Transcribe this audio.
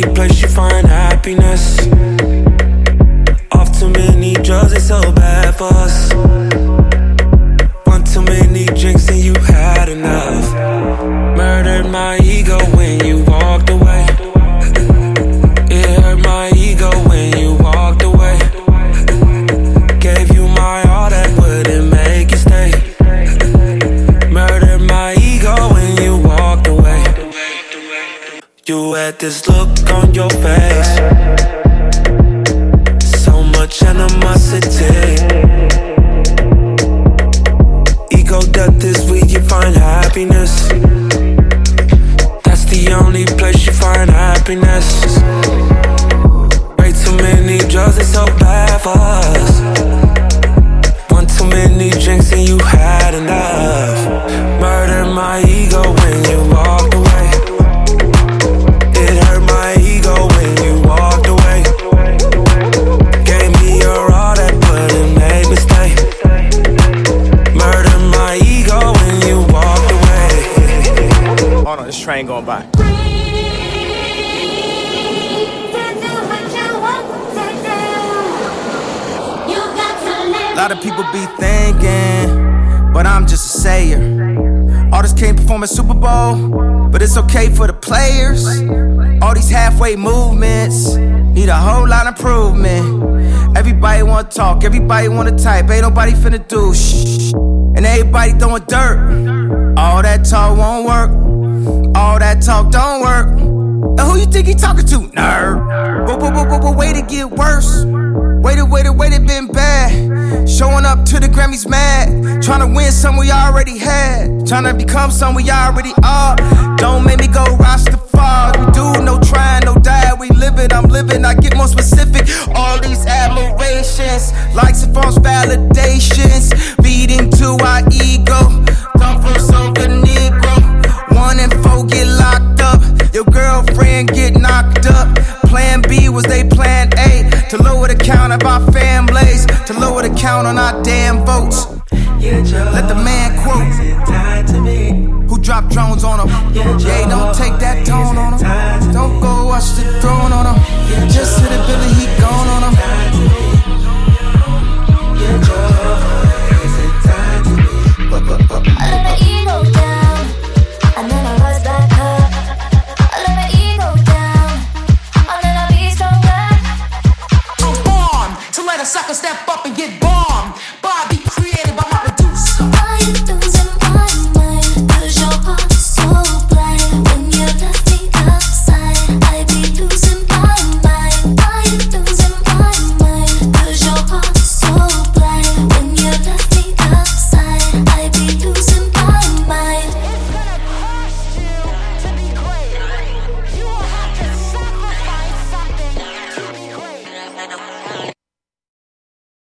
only place you find happiness. Off too many drugs, it's so bad for us. One too many drinks and you had enough. Murdered my ego when you walked away. It hurt my ego when you walked away. Gave you my all that wouldn't make you stay. Murdered my ego when you walked away. You had this look on your face, so much animosity. Ego death is where you find happiness. That's the only place you find happiness. Way too many drugs, it's so bad for us. One too many drinks and you had enough. Murdered my ego when you walked away. It hurt my ego when you walked away. Gave me your all that wouldn't make me stay. Murdered my ego when you walked away. Hold on, this train going by. A lot of people be thinking, but I'm just a sayer. Artists can't perform at Super Bowl, but it's okay for the players. All these halfway movements need a whole lot of improvement. Everybody wanna talk, everybody wanna type, ain't nobody finna do shh. And everybody throwing dirt. All that talk won't work, all that talk don't work. And who you think he talking to? Nerd. But wait to get worse. Wait, it been bad. Showing up to the Grammys mad. Tryna win something we already had. Tryna become something we already are. Don't make me go Rastafari. We do no trying, no die. We live it, I'm living, I get more specific. All these admirations, likes and false validations, feeding to our ego. Come from Soca Negro. 1 and 4 get locked up. Your girlfriend get knocked up. Plan B was they plan A. To lower the count of our families, to lower the count on our damn votes. Let the man quote. Who dropped drones on them? Yeah, don't take that tone on them.